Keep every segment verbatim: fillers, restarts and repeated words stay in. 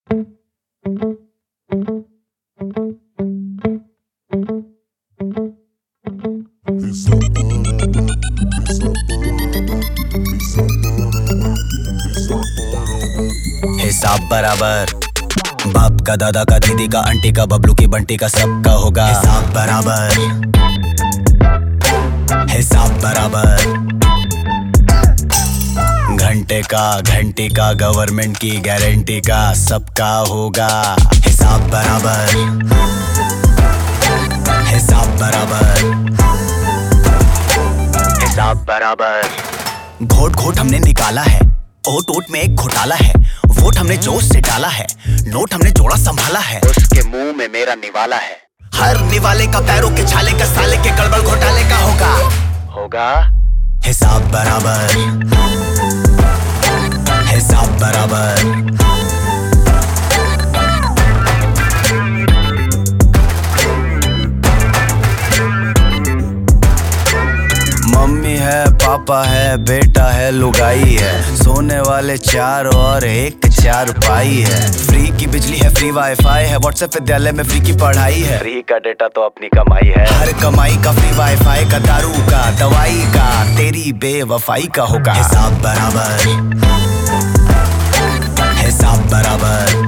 हिसाब बराबर, बाप का, दादा का, दीदी का, आंटी का, बबलू की, बंटी का, सबका होगा हिसाब बराबर। हिसाब बराबर, घंटे का, घंटी का, गवर्नमेंट की गारंटी का, सबका होगा हिसाब बराबर। हिसाब बराबर, हिसाब बराबर। घोट घोट हमने निकाला है, ओट ओट में एक घोटाला है। वोट हमने जोश से डाला है, नोट हमने जोड़ा संभाला है। उसके मुंह में मेरा निवाला है। हर निवाले का पैरों के छाले का, साले के गड़बड़ घोटाले का होगा होगा हिसाब बराबर। हिसाब बराबर, मम्मी है, पापा है, बेटा है, लुगाई है, सोने वाले चार और एक चार पाई है। फ्री की बिजली है, फ्री वाईफाई है, व्हाट्सएप विद्यालय में फ्री की पढ़ाई है। फ्री का डेटा तो अपनी कमाई है, हर कमाई का फ्री वाईफाई का, दारू का, दवाई का, तेरी बेवफाई का होगा हिसाब बराबर। हिसाब बराबर,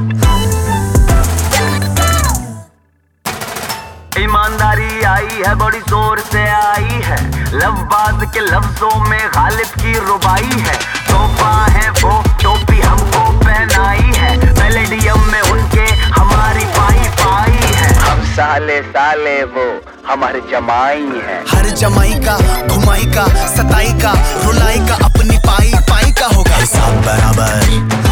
ईमानदारी आई है, बड़ी जोर से आई है, लफ्ज़ के लफ्जों में गालिब की रुबाई है। तोहफा है वो टोपी हमको पहनाई है, पैलेडियम में उनके हमारी पाई पाई है। हम साले साले वो हमारे जमाई है। हर जमाई का, घुमाई का, सताई का, रुलाई का, अपनी पाई पाई का होगा हिसाब बराबर।